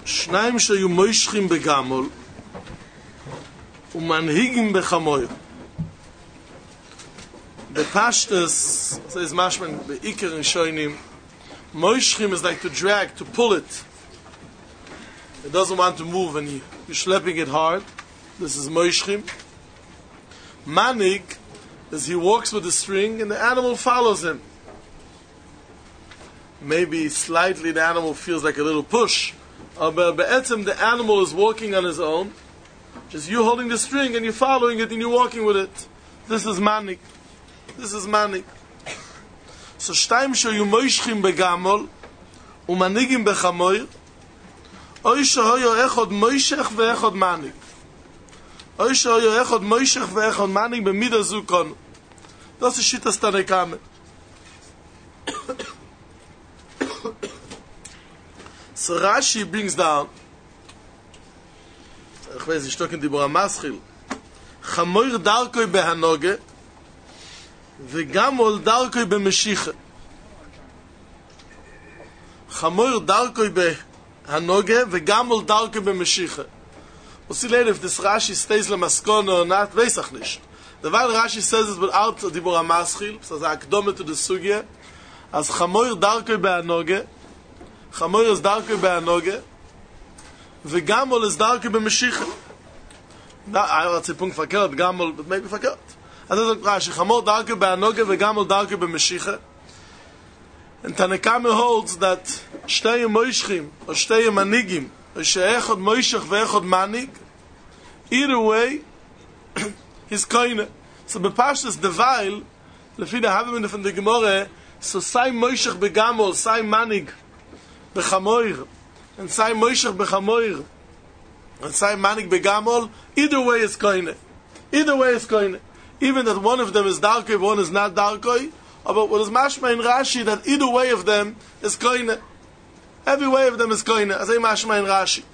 שניים שהיו מוישכים בגמול ומנהיגים בחמור. בפשטס, says Mashman, be'ikar and shoinim, moishchim is like to drag, to pull it. It doesn't want to move and you're schlepping it hard. This is moishchim. Manig is he walks with the string and the animal follows him. Maybe slightly the animal feels like a little push. But be'etzem, the animal is walking on his own. Just you holding the string and you're following it and you're walking with it. This is manig. This is manig. So shtaim shoyu moishchim begamol umanigim bechamoir oy shoyo echod moishech veechod manig oy shoyo echod moishech veechod manig b'mida zukon. Das ist Shittas Tanekame. So Rashi brings down, ich weiß, ich stocke in Dibur HaMaschil, Chamoir darkoi behanoge וגם דרכוי במשיחה. חמור דרכוי בהנוגה וגם דרכוי במשיחה. We'll see later if this Rashi stays lemaskona or not, weiß ich nicht. The while Rashi says it without Dibur HaMaschil, so as akdome to the sugya, as חמור דרכוי בהנוגה, חמור is דרכוי בהנוגה, וגם is דרכוי במשיחה. I would say punkt verkehrt, gamol, but maybe verkehrt. And then Rashi, Chamor darke be'anoge ve'gamol darke be'meshicha. And Tanekame holds that shtei moishchim, or shtei manigim, or she'echod moishech ve'echod manig, either way, he's koine. So bepashtas devail, lefi the Havamina from the Gemara, so sai moishech be'gamol, sai manig be'chamoir, and sai moishech be'chamoir, and sai manig be'gamol, either way is koine. Either way is koine. Even that one of them is darkoi, one is not darkoi, but what is mashma in Rashi, that either way of them is koine. Every way of them is koine. As I mashma in Rashi.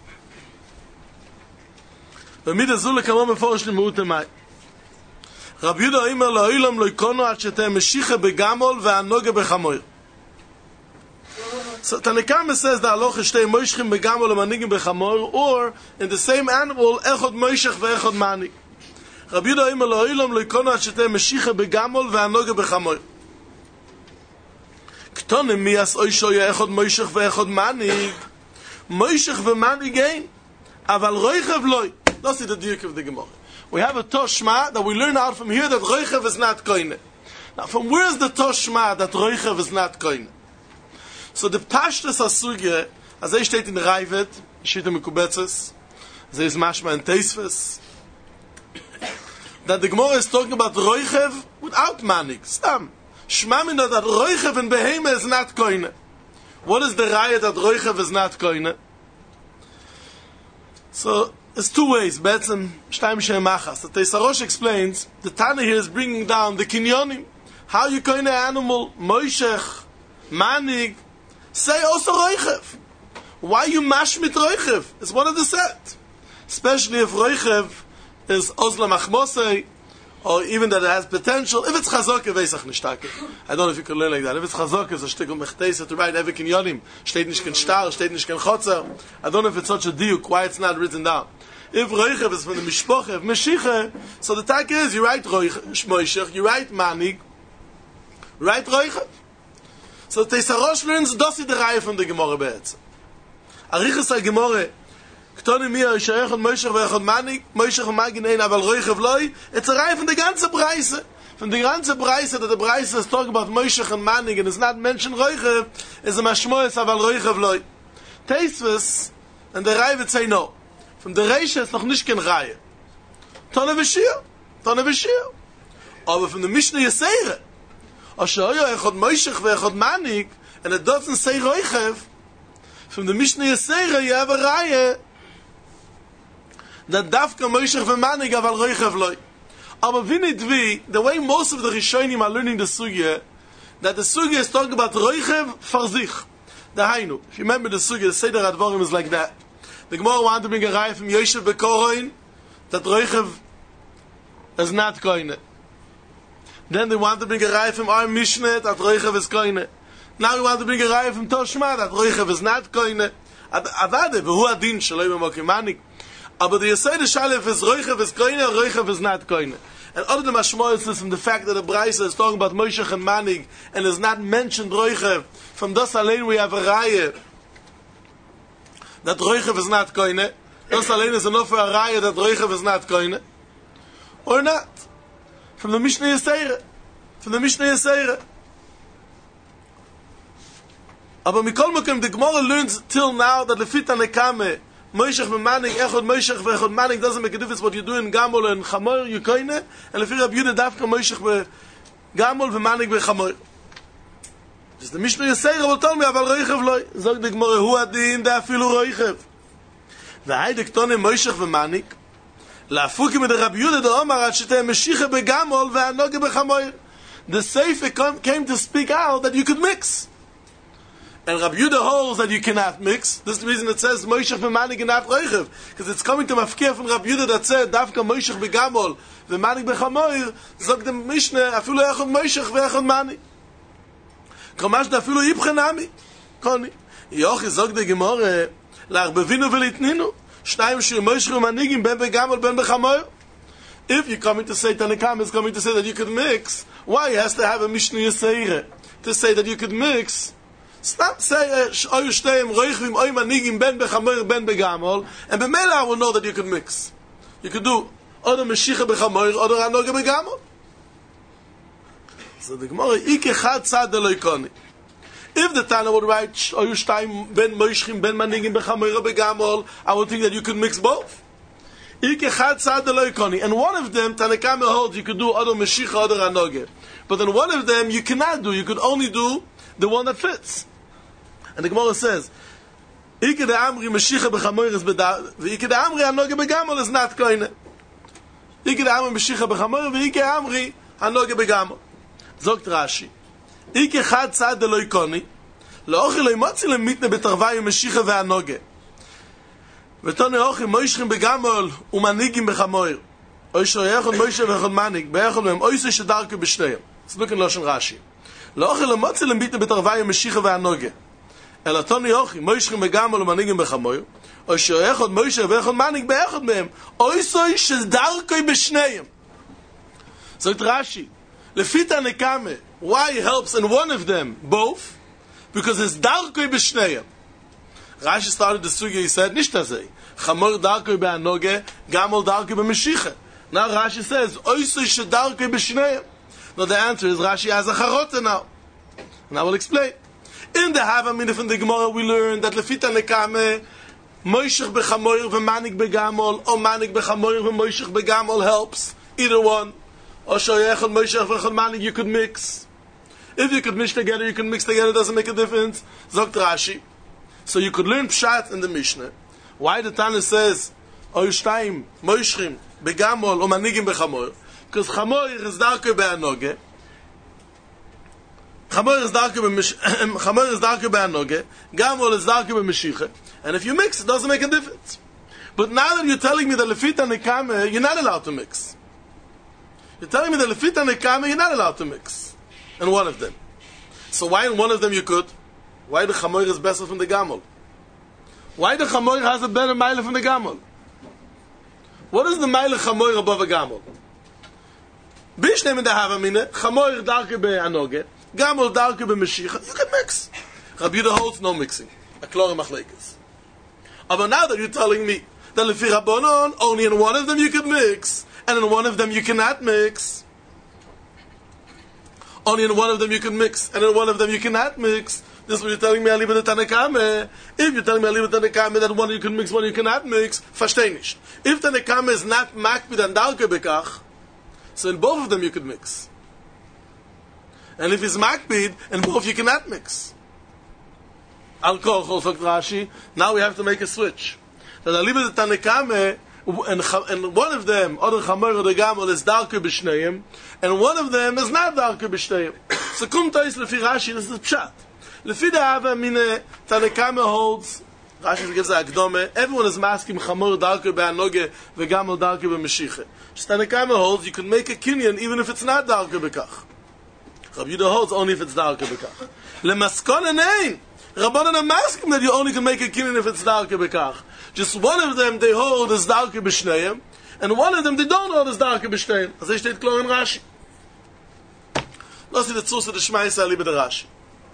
V'mid azul lekamon meforish limuute mai. Rabbi Yehuda omer la'olam lo yikono ad sheteh meshicha begamol ve'anoge bechamoir. So Tanekame says that halacha shtei moishchim begamol u'manigim bechamor, or in the same animal echod moishech ve'echod manig. Rabbi Yehuda omer la'olam lo yikono ad sheteh meshicha begamol ve'anoge bechamoir. Ktonim miyas oishoya echod moishech ve'echod manig. Moishech ve'manig ein, aval roichev loy. That's the diuk of the Gemara. We have a toshma that we learn out from here that roichev is not koine. Now, from where is the toshma that roichev is not koine? So the pashtas asugye, as they state in the Raivet, Shita Mekubetzes, there is mashma and teisves, that the Gemara is talking about roichev without manik. Stam. Shmamina that roichev in behema is not koine. What is the raya that roichev is not koine? So, there's two ways. Betzim, shtaim she'emachas. The Teisarosh explains, the Tana here is bringing down the kinyonim. How you koine animal, moishech, manig, say also roichev. Why you mashmit roichev? It's one of the set. Especially if roichev is ozla machmosei, or even that it has potential. If it's chazok, veisach nishtake. I don't know if you can learn like that. If it's chazok, it's a shtik of mechtesa to write every kinyonim. Steht nicht kein star, steht nicht kein chotzer. I don't know if it's such a diuk, why it's not written down. If roichev is from the mishpochev, meshiche, so the tak is, you write moishech, you write manig, write roichev. So the Teisarosh learns dosi the raya from the Gemara be'etz. Arichas ha-Gemara, Ktoni miya yishayechon moishech ve'echon manig, moishech v'magin ein aval roichev loy, it's a raya from the ganze Breise. From the ganze Breise, that the Breise is talking about moishech and manig, and it's not mentioned roichev, is a mashmoes aval roichev loy. Teisves, and the raya would say no. From the Reisha, it's noch nicht kein raya. Tone v'shir. Aber from the Mishnah Yesere, Ashoyo echod moishech ve'echod manig, and it doesn't say roichev. From the Mishnah Yesera, you have a raya that dafka moishech ve'manig aval roichev loy. Aber vinidvi, the way most of the Rishonim are learning the sugya, that the sugya is talking about roichev farzich. The hainu. If you remember the sugya, the Seder Advarim is like that. The Gemara wanted to bring a raya from Yoshev Bekoroin that roichev is not koine. Then they want to bring a raya from our Mishnah that roichev is koine. Now we want to bring a raya from Toshma that roichev is not koine. Avade, v'hu adin shaloi b'mokim manik. But the Yesod Shalef is Roichev is Koine, Roichev is not Koine. And other than Mashmoyos is from the fact that the Braisa is talking about Moshech and Manig and is not mentioned Roichev. From Das Alein we have a Raya that Roichev is not Koine. Das Alein is enough for a Raya that Roichev is not Koine. Or not. From the Mishnah Yisera. From the Mishnah Yisera. Aber Mikol Mokem, the Gemara learns till now that Lefita Nekame Moishech v'manig, echod Moishech v'echod manig doesn't make a difference what you do in Gamol and Chamor, you koine, and if you're a Yehuda dafka Moishech v'Gamol v'manig v'Chamor. Just the Mishnah Yisera will tell me, aval roichev loy. Zog the Gemara, hu adin da afilu roichev. V'hai dektone Moishech v'manig, la'afuki mit Rabbi Yehuda da Omar, at sheteh Meshicha b'Gamol v'anoge b'Chamor. The Sefer came to speak out that you could mix. And Rabbi Yehuda holds that you cannot mix. This is the reason it says Moishech v'manig and not Roichev. Because it's coming to Mafkir from Rabbi Yehuda that said Dafka Moishech b'Gamol v'manig b'Chamoir. Zog the Mishnah afilu echod Moishech v'echod manig. Kamash da afilu yibchenami. Koni. Yochi zog the Gemara la'arbevinu v'litninu. Shnayim shu Moishech v'manigim ben b'Gamol ben b'Chamoir. If you're coming to say Tanakam is coming to say that you could mix, why has to have a Mishnah Yisera to say that you could mix? Stop say oyu shteim roichvim oy manigim ben b'Chamor ben b'Gamol, and b'mela I will know that you could mix. You could do other Meshicha b'Chamor, other Anoge b'Gamol. So the Gemara ikechad tzad deloikoni. If the Tana would write oyu shteim ben moishchim ben manigim b'Chamor b'Gamol, I would think that you could mix both. Ikechad tzad deloikoni, and one of them Tanakama holds you could do other Meshicha, other Anoge, but then one of them you cannot do. You could only do the one that fits. And the Gemara says, Ike de Amri Meshicha b'Chamor is b'da, v'Ike de Amri Anoge b'Gamol is not koine. Ike de Amri Meshicha b'Chamor, v'Ike Amri Anoge b'Gamol. Zogt Rashi, Ike chad tzad de loikoni, לאוכי לא ימוצי למיתנה בתרווי ומשיחה והנוגה. ותוני אוכי מוישכים בגמול ומניגים בחמור. אוי שויכון מוישה ואיכון מניג, באיכון מהם אויסי שדרכו בשניהם. אז לוקן לושן רש"י. לאוכי לא מוצי למיתנה בתרווי ומשיחה והנוגה. אלא תוני אוכי מוישכים בגמול ומניגים בחמור. אוי שויכון מוישה ואיכון מניג, באיכון מהם אויסי שדרכו בשניהם. זאת רש"י. לפי תנקמה, why helps in one of them both? Because it's darkoi b'shneiam. Rashi started the sugya, he said, nicht azay. Chamor darkoi b'anoge, gamol darkoi b'meshicha. Now Rashi says, oisoi she darkoi b'shneiam. Now the answer is, Rashi has a charota now. And I will explain. In the Havamina from the Gemara, we learned that lefita nekame, moishech b'chamoir v'manik b'gamol, or manik b'chamoir v'moishech b'gamol helps. Either one. Or shoyechon moishech v'chon manik, you could mix. If you could mix together, you can mix together, it doesn't make a difference. Zogt Rashi. So you could learn Pshat in the Mishnah. Why the Tana says, Oyushtayim, Moishchim, Begamol, or Manigim Bechamor? Because Chamor is darker be'anoge. Chamor is darker be'anoge. Gamol is darker be'meshicha. And if you mix, it doesn't make a difference. But now that you're telling me that Lefita Nekame, you're not allowed to mix. You're telling me that Lefita Nekame, you're not allowed to mix. In one of them. So why in one of them you could? Why the Chamor is better from the Gamol? Why the Chamor has a better Meile from the Gamol? What is the Meile Chamor above a Gamol? Bishnem in the Havamina, Chamor darker be Anoge, Gamol darker be Meshicha. You can mix. Rabbi Yehuda holds no mixing. A Klorim Machlekes. But now that you're telling me that Lefi Rabbanon, only in one of them you can mix, and in one of them you cannot mix. Only in one of them you can mix, and in one of them you cannot mix. This is what you're telling me, Aliba de Tanekame. If you're telling me, Aliba de Tanekame, that one you can mix, one you cannot mix, versteh nicht. If Tanekame is not makbid and dalke bekach, so in both of them you could mix. And if it's makbid, in both you cannot mix. Al-Kochol, Dr. Rashi, now we have to make a switch. That Aliba de Tanekame, and one of them, other Chamor or the Gamol, is darker b'shneiim, and one of them is not darker b'shneiim. So kum tois lefi Rashi, this is pshat. Lefi the Havamina, Tanekama holds, Rashi gives a akdome, everyone is masking Chamor darker b'anoge, v'Gamol darker b'meshicha. Tanekama holds, you can make a kinyan even if it's not darker b'kach. Rabbi Yehuda holds only if it's darker b'kach. Lemaskona nein, Rabbanan are asking that you only can make a kinyan if it's darke bekach. Just one of them they hold is darke b'shneim, and one of them they don't hold is darke b'shneim. As I steht klar in Rashi. Lass die Zuse des Schmeißer liebe der Rashi.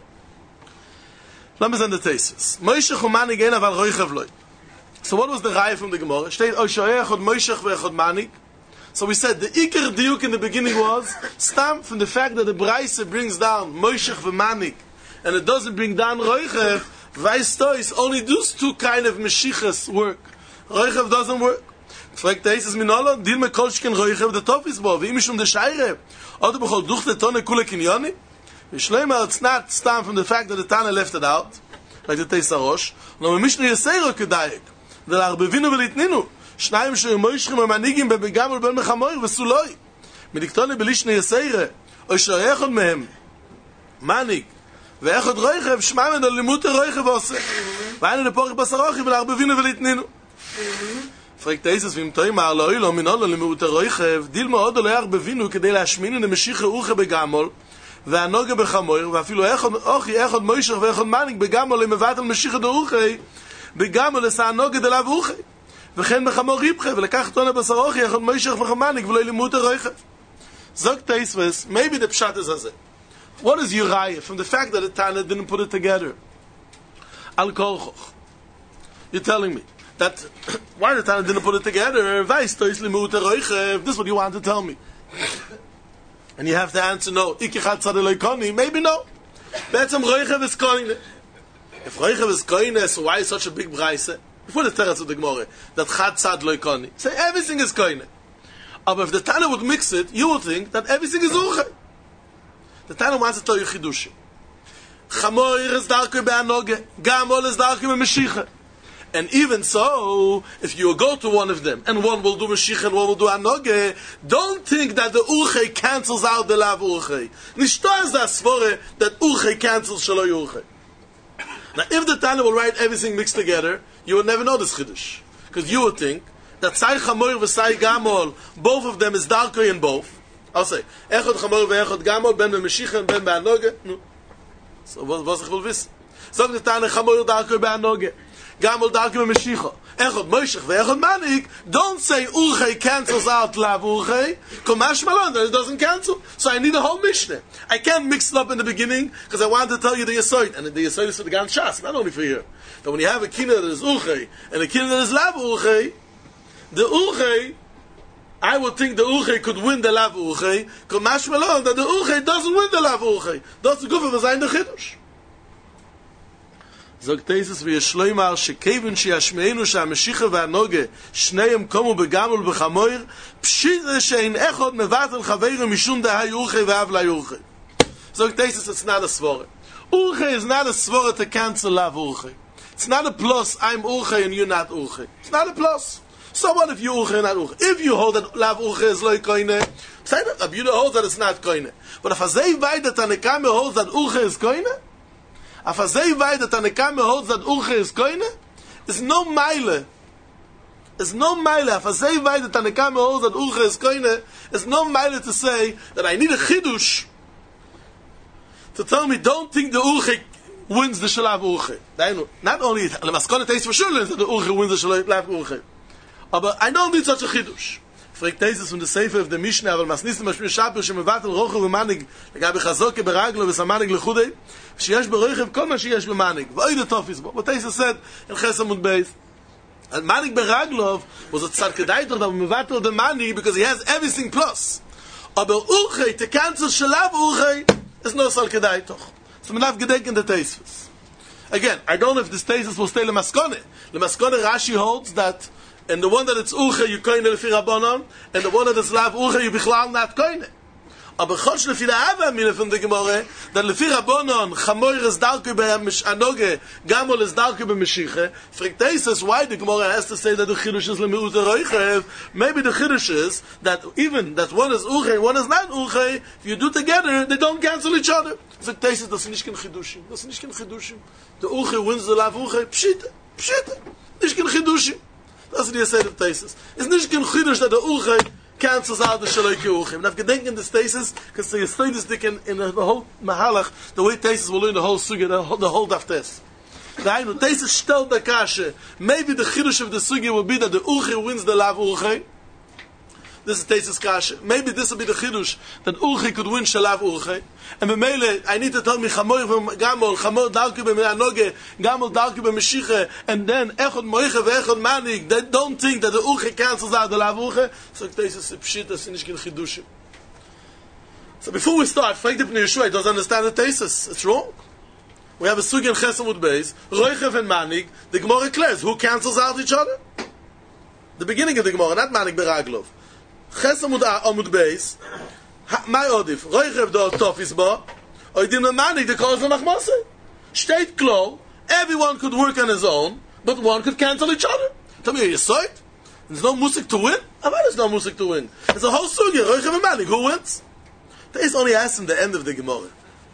Let me send the thesis. Moshe Chumani gehen aval roichev loy. So what was the Raya from the Gemara? Steht Oshoeh echod Moshe ve'echod Manik. So we said the Iker Diuk in the beginning was stamp from the fact that the Braise brings down Moshe ve'Manik and it doesn't bring down roichev. Vaistois only those two kind of Meshichas work. Roichev doesn't work. Fragt der Jesus Minolo, Dil me kolshken roichev the top is bo. V'im mishum de Shaire. Oder bechol duch the Tone kule kinyoni. V'shleimer it's not stamp from the fact that the Tane left it out. Like the Teis Arosh. No me mishnu yeseiro kedayek. ולערבבינו ולתנינו שניים שמוישכים ומנהיגים בבגם ולבן מחמור וסולוי מדיקטוני בלישני יסיירה או שאיכוד מהם מנהיג ואיכוד רויכב שמע מנו לימוד רויכב ועושה והיינו לפורך בסרוכי ולערבבינו ולתנינו פרקת איסס ואם תוי מער לא אילו מינו לו לימוד רויכב דיל מאוד לא יערבבינו כדי להשמינו למשיך אוכה בגמול והנוגה בחמור ואפילו איכוד מוישך ואיכוד מנהיג בגמול למבט על משיך דאוכי בגמול לסענוגה דלאו אוכי וכן בחמור ריבחה ולקח תונה בסרוכי איכוד מוישך וחמניק ולא לימוד הרויכב זוג תאיסווס maybe the pshat is הזה what is Uriah from the fact that the Tana didn't put it together al kolchoch you're telling me that why the Tana didn't put it together weiss tois limmud haroichev this is what you want to tell me and you have to answer no ikichat tzadeh loikoni maybe no betzem roichev is koine if roichev is koine so why is such a big braise before the teretz of the Gemara that chat tzad loikoni say everything is koine but if the Tana would mix it you would think that everything is uche the Tana wants to tell you chidushim Chamoir is darker be'anoge Gamol is darker be'meshicha. And even so, if you go to one of them, and one will do Mashiach and one will do Anoge, don't think that the Urche cancels out the Lav Urche. Nishto is that svore that Urche cancels Shalo Urche. Now, if the Tana will write everything mixed together, you would never know this Chiddush. Because you would think that Sai Chamoir v'Sai Gamol, both of them is darker in both. I'll say, Echad Chamoir v'Echad Gamol, ben be'Mashiach and ben be'Anoge. No. So, was ich will wissen? Sag the Tana Chamoir darker be'Anoge. Gamol darker be'Mashiach. Echad Moshech ve'Echad Manik. Don't say Urche cancels out Lav Urche. Komash Malon, that it doesn't cancel. So I need a whole Mishnah. I can't mix it up in the beginning because I want to tell you the Yesoid. And the Yesoid is for the Gan Shas, not only for here. That when you have a Kina that is Urche and a Kina that is Lav Urche, the Urche, I would think the Urche could win the Lav Urche. Komash Malon, that the Urche doesn't win the Lav Urche. That's the good of the Zayin the Chiddush. Sagt Jesus wie Shloimar shekevin sheyashmeinu shameshicha ve'anoge shneim komu begamul bechamoir pshita shein echod mevatel chaveru mishum da hayurche ve'av layurche. Sagt Jesus it's not a svore. Urche is not a svore to cancel lav urche. It's not a plus I'm urche and you're not urche. It's not a plus. So what if you urche and not urche? If you hold that lav urche is loy koine, say that Abiyuda holds that it's not koine. But if Azei Vaida Tanekame holds that urche is koine, if Azei Vaida Tanekame holds that urche is koine, is no mile. It's no mile. If Azei Vaida Tanekame holds that urche is koine, it's no mile to say that I need a chidush to tell me don't think the urche wins the shalav urche. Not only the maskone taste for sure that the urche wins the shalav urche. But I don't need such a chidush. Fragt Jesus von der Sefer of the Mishnah, aber mas nisem mashmir shapir shemevatel rochel v'manig legabe chazoke beraglo v'samanig lechudei sheyesh beroichev kol ma sheyesh b'manig v'oy the tofis bo. What Jesus said in Chesam und Beis, and manig beraglov was a tzad kedai doch that mevatel the manig because he has everything plus. Aber urchei to cancel shalav urchei is no sal kedai toch. So man have gedenken the tesis. Again, I don't know if this tesis will stay lemaskone. Lemaskone Rashi holds that. And the one that it's Urche, you koine lefi Rabbanon, and the one that it's Lav Urche, you bichlal not koine. Aber chotsh lefi la'ava mine from the Gemara, that lefi Rabbanon, Chamoir is darke be'anoge, Gamol is darke be'meshiche, fragt why the Gemara has to say that the Chiddush is le'me'ut ha'roichev. Maybe the Chiddush is that even that one is Urche, one is not Urche, if you do together, they don't cancel each other. Fragt Teisus, das ist nicht kein Chidushim. Das ist nicht kein Chidushim. The Urche wins the Lav Urche, pshita, nicht kein Chidushim. That's what he said of Teisus. It's nicht kein Chiddush that the Urche cancels out the Shaloike Urche. And I've gedenken this Teisus, because the Yesod is in the whole Mahalach, the way Teisus will learn the whole Sugya, the whole Daftes. Dainu, Taisus stellt the kasha. Maybe the chidush of the sugi will be that the Urche wins the lav Urche. This is Taisus kasha. Maybe this will be the chidush that Urche could win shalav Urche. And b'meile, I need to tell me Chamoy Gamol, Chamor Darki b'Anoge, Gamol Darki b'Meshiche, and then Echod Moiche ve'Echod Manig. They don't think that the Urche cancels out the lav Urche. So Taisus pshita sinishkin chidushim. So before we start, Frag the Pnei Yeshua doesn't understand the Taisus. It's wrong. We have a sugi in Chesamud Beis, Roichev and Manig. The Gemara declares who cancels out each other. The beginning of the Gemara, not Manig Beraglov. Chesamud Amud Beis, my odif, Roichev do Tofis ba, Oidim and Manig the cause of Machmose. State klo, everyone could work on his own, but one could cancel each other. Tell me, are you saw it? There's no musik to win? How about there's no musik to win? It's a whole sugi, Roichev and Manig, who wins? This only asks him the end of the Gemara.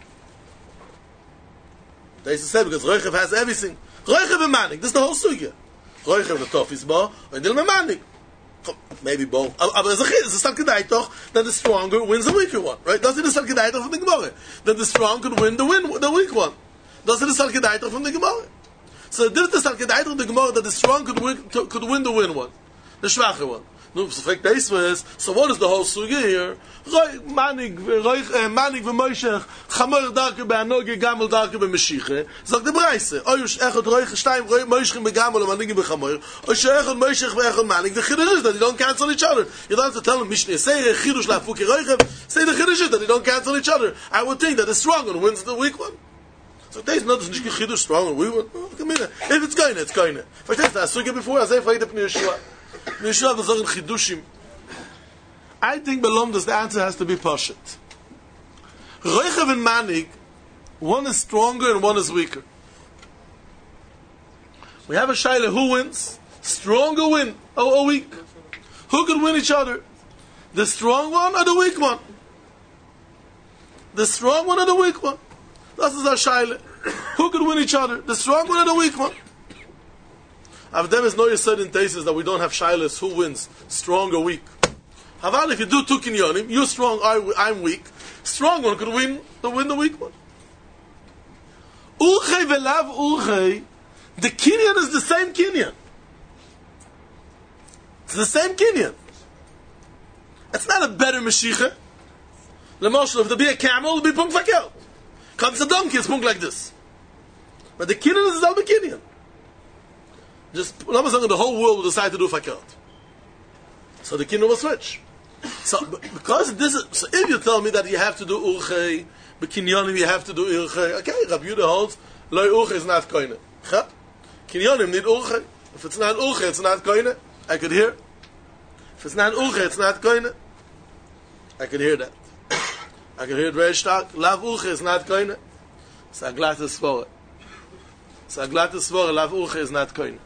They used to say because Roichev has everything. Roichev and Manik, this is the whole sugya. Roichev the Tofis ba, and Dilma Manik. Maybe both. But it's a Salkedaitoch that the stronger wins the weaker one, right? Doesn't the Salkedaitoch from the Gemara that the strong could win the weak one? Doesn't the Salkedaitoch from the Gemara? So this is the Salkedaitoch of the Gemara that the strong could win the win one, the schwache one. So what is the whole sugya here? Manig v'moishech chamor darke be'anoge gamel darke be'meshiche. Zog the Braise. Oyush echot roich shtayim moishchim be'gamel u'manig be'chamor. Oyush echot moishech ve'echot manig. The chiddush is that you don't cancel each other. You don't have to tell them Mishneh. Say the chiddush la'fuki roichev. Say the chiddush is that you don't cancel each other. I would think that the strong one wins the weak one. So there's not this chiddush strong and weak one. If it's going, it's going. If I tell you that sugya before, I say Frag the Pnei Yeshua. I think Belomdas the answer has to be Poshet. Roichev and Manig, one is stronger and one is weaker. We have a shaila, who wins? Stronger win or weak? Who could win each other? The strong one or the weak one? The strong one or the weak one? This is our shaila. Who could win each other? The strong one or the weak one? There is no yesod in Taisus that we don't have shailas who wins, strong or weak. However, if you do two kinyonim, you're strong, I'm weak. Strong one could win the weak one. Urchei velav urchei, the kinyan is the same kinyan. It's the same kinyan. It's not a better meshicha. L'moshel, if there be a camel, it'll be punk fakel. Comes a donkey, it's punk like this. But the kinyan is the same kinyan. Just the whole world will decide to do fakert. So the kingdom will switch. So because this is, so if you tell me that you have to do urchei, b'kinyonim you have to do urchei, okay, Rabbi Yehuda holds loy urchei is not koine. Kinyonim need urchei. If it's not urchei, it's not koine. I could hear. If it's not urchei, it's not koine. I could hear that. I could hear it very stark. Lav urchei is not koine. It's a glattes svore. It's a glattes svore. Lav urchei is not koine.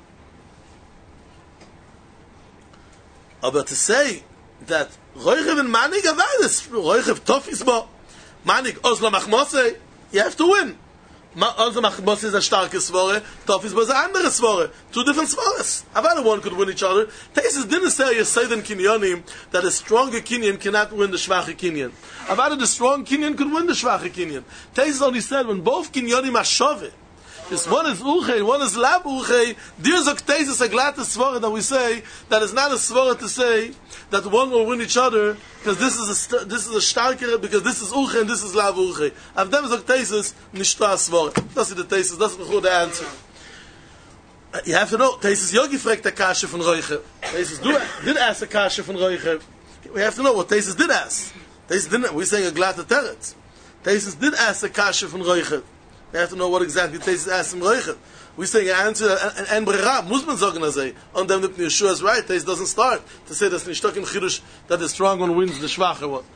But to say that Roichev and Manig are this, Roichev Tofis ba, Manig Ozla Machmose, you have to win. Ozla Machmose is a starke svore, Tofis ba is a andere svore. Two different svores. Avada one could win each other. Taisus didn't say Yesod Kinyonim that a stronger Kinyan cannot win the schwache Kinyan. Avada the strong Kinyan could win the schwache Kinyan. Taisus only said when both Kinyonim are shove. This one is urchei, one is lab urchei. There's a Taisus a glatte svara that we say that is not a svara to say that one will win each other because this is a starker because this is urchei and this is lab urchei. Of them is a Taisus nishta svara. That's the Taisus. That's the answer. You have to know Taisus Yogi fragt a kasha from Roichev. Taisus did ask a kasha from Roichev. We have to know what Taisus did ask. Taisus didn't. We're saying a glatte teretz. Taisus did ask a kasha from Roichev. We have to know what exactly Taisus asked him Roichev. We saying an answer and brera muss man sagen say on them the Yeshua is right. Taisus doesn't start to say that's nicht in chidush that the strong one wins the schwache one.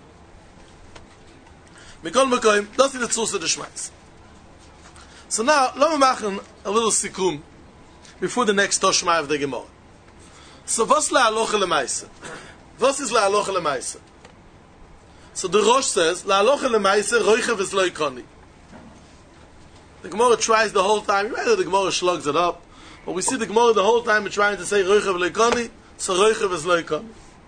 Mikol mekoim, das ist the source of the schmeiz. So now let me machen a little sikum before the next toshma of the Gemara. So was la aloche lemaise? Was is la aloche lemaise? So the Rosh says la aloche lemaise Roichev is lo ikoni. The Gemara tries the whole time. Rather, the Gemara slugs it up. But we see the Gemara the whole time trying to say Roichev leikoni, so Roichev is leikoni.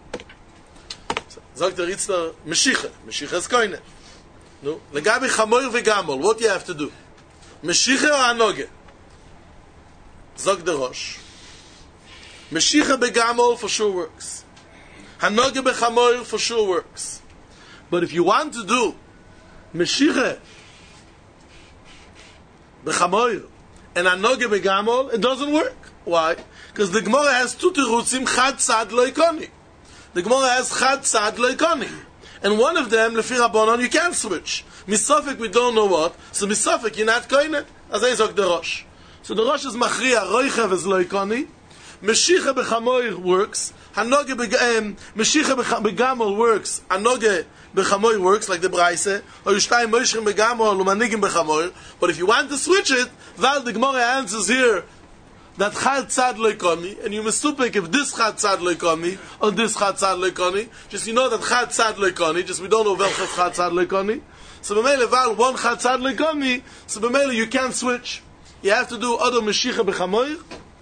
Sagt der Ritzler, Meshicha. Meshicha is koine. No? Legabi chamor vegamol. What do you have to do? Meshicha or anoge? Zog the Rosh. Meshicha begamol for sure works. Hanoge bechamoir for sure works. But if you want to do Meshicha bechamoir and hanoge begamol, it doesn't work. Why? Because the Gemara has two terutzim, chad tzad lo ikoni. The Gemara has chad tzad lo ikoni. And one of them, lefi Rabbanon, you can't switch. Misafik, we don't know what. So misafik, you're not koine. As I zog the Rosh. So the Rosh is machriya, roichev is lo ikoni. Meshicha bechamoir works. Hanoge Meshicha begamol works. Hanoge bechamoir works, like the Braise. Or Yushtayim Moishrim begamol, umanigim bechamoir. But if you want to switch it, Val the Gemara answers here that chad tzad lo ikoni, and you misupik if this chad tzad lo ikoni or this chad tzad lo ikoni. Just you know that chad tzad lo ikoni. Just we don't know velchas chad tzad lo ikoni. So b'meile Val one chad tzad lo ikoni. So b'meile you can't switch. You have to do other Meshicha bechamoir,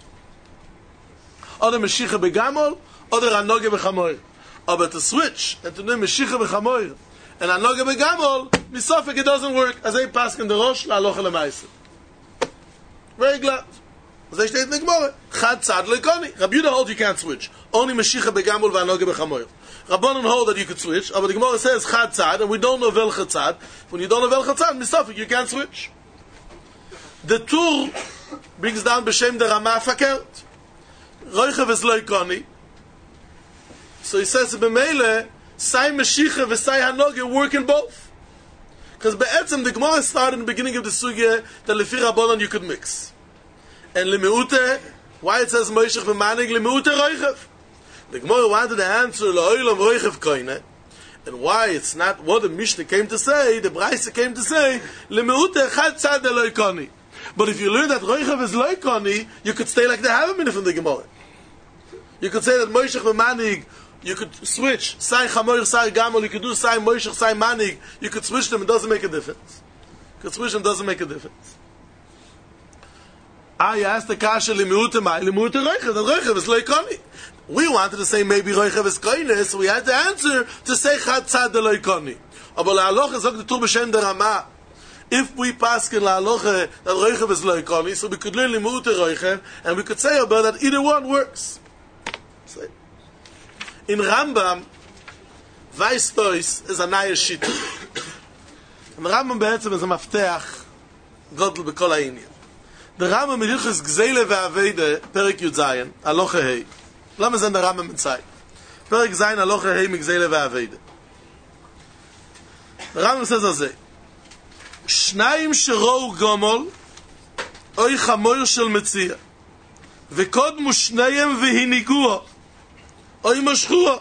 other Meshicha begamol, other hanoge bechamoir. But to switch and to do Meshicha bechamoir and hanoge begamol, misafik it doesn't work. As I pass in the Rosh la halacha lemaaseh. Very glad. As I state in the Gemara, chad tzad lo ikoni. Rabbi Yehuda holds you can't switch. Only Meshicha begamol v'hanoge bechamoir. Rabbanon hold that you could switch. But the Gemara says chad tzad, and we don't know velcha tzad. When you don't know velcha tzad, misafik you can't switch. The Tur brings down b'shem the Ramah fakert. Roichev is lo ikoni. So he says, b'meile, sai Meshicha v'sai hanoge work in both. Because be'etzem, the Gemara started in the beginning of the sugya that lefi Rabbanon you could mix. And lemeute, why it says Moishech v'manig, lemeute roichev. The Gemara wanted to answer la'olam roichev koine. And why it's not what the Mishnah came to say, the Braise came to say, lemeute chad tzad lo ikoni. But if you learn that roichev is lo ikoni, you could stay like the Havamina from the Gemara. You could say that Moishech v'manig, you could switch, sai chamoir, sai gamol, you could do sai Moishech, sai manig, you could switch them, it doesn't make a difference. You could switch them, doesn't make a difference. You asked the kasha, limuute mai, limuute roichev, that roichev is lo ikoni. We wanted to say maybe roichev is koine, so we had to answer to say chad tzad lo ikoni. Aber la'alocha zog the Tur b'shem the Ramah. If we pass in la'alocha that roichev is lo ikoni, so we could learn limuute roichev, and we could say about that either one works. In Rambam, Weistois is a naya shita. And Rambam be'etzem is a mafteach godel b'kol ha'inyan. The Rambam in Hilchos Gzeile ve'Aveide, Perek Yud Zayin, Aloche Hei. Lama zen the Rambam inside. Perek Zayin, Aloche Hei, Gzeile ve'Aveide. The Rambam says as a Shnayim shirou gomol, oy chamoir shel metzia. Vekodmu shnayim v'hiniguah. Oy moshchuah.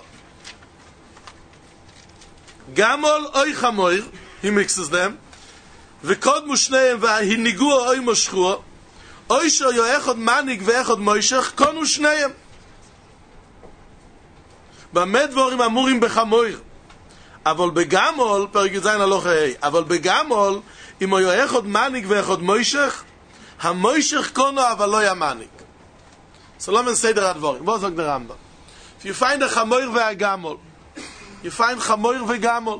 Gamol oy chamoir, he mixes them. Vekodmu shnayim v'hiniguah oy moshchuah. Oy shoyo echod manig ve'echod moishech, konu shnayim. B'med dvorim amurim bechamoir. אבל בגמול, פרק י"ז הלוך ה', אבל בגמול, אם הוא אחד מניק ואחד מוישך, המוישך קונו אבל לא ימניק. So let me say the הדברים. בוא זוג דרמב"ם. If you find a חמור והגמול, you find חמור וגמול,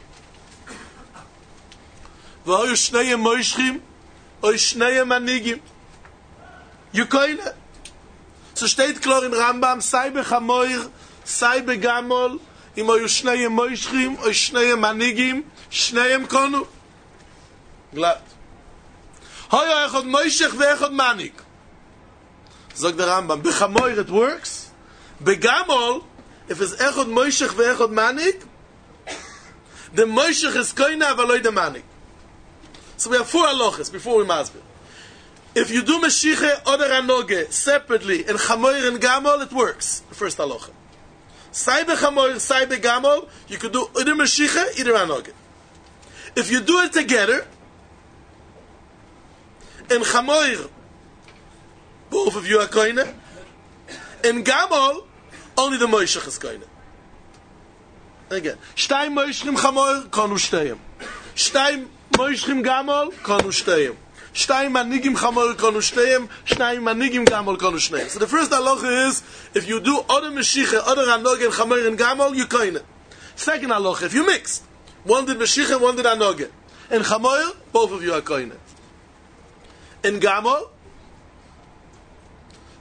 והיו שניהם מוישכים, או שניהם מניגים, you koine. So steht klar in Rambam, sei בחמור, sei בגמול, אם היו שניהם מוישכים, או שניהם מניגים, שניהם קונו. גלת. היה אחד מוישך ואחד מניג. זוג דר רמב"ם, בחמור it works, בגמול, if it's אחד מוישך ואחד מניג, the מוישך is koine, אבל לא the מניג. So we have 4 halachas before we masbir. If you do Meshicha or Anoge separately, and Chamoir and Gamol, it works. The first halacha. Sai b'chamoir, sai b'gamol, you could do either Meshicha, either Anoge. If you do it together, in Chamoir, both of you are koine, in Gamol, only the Moishech is koine. Again, Shtayim Moishchim Chamoir, konu shtayim. Shtayim Moishchim Gamol, konu shtayim. Shtayim manigim chamor konu shtayim, shtayim manigim gamol konu shtayim. So the first halacha is, if you do other meshicha, other anoge and chamor and gamol, you koine. Second halacha, if you mix, one did meshicha, one did anoge, and chamor, both of you are koine. In gamol,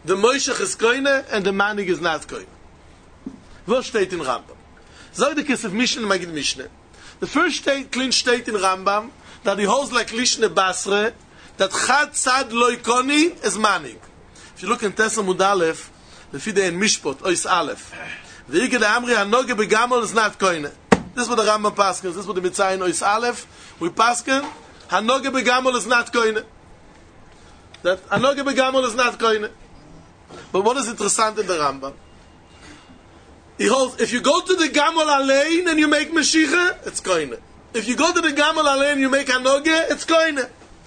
The Moishech is koine and the Manig is not koine. Was steht in Rambam? Sag the Kesef Mishnah Magid Mishnah. The first clean state in Rambam that he holds like Lishne Basre that Chad Tzad Loi Koni is Manig. If you look in Tessa Mudalef, the Fide in Mishpot, Ois Aleph, the Ige de Amri Hanoge Begamol is not koine. This is what the Rambam paskens. This is what the Mitzay in Ois Aleph. We pasken Hanoge Begamol is not koine. That Hanoge Begamol is not koine. But what is interessant in the Rambam? He holds, if you go to the Gamol Alein and you make Meshicha, it's koine. If you go to the Gamol Alein and you make Hanoge, it's koine.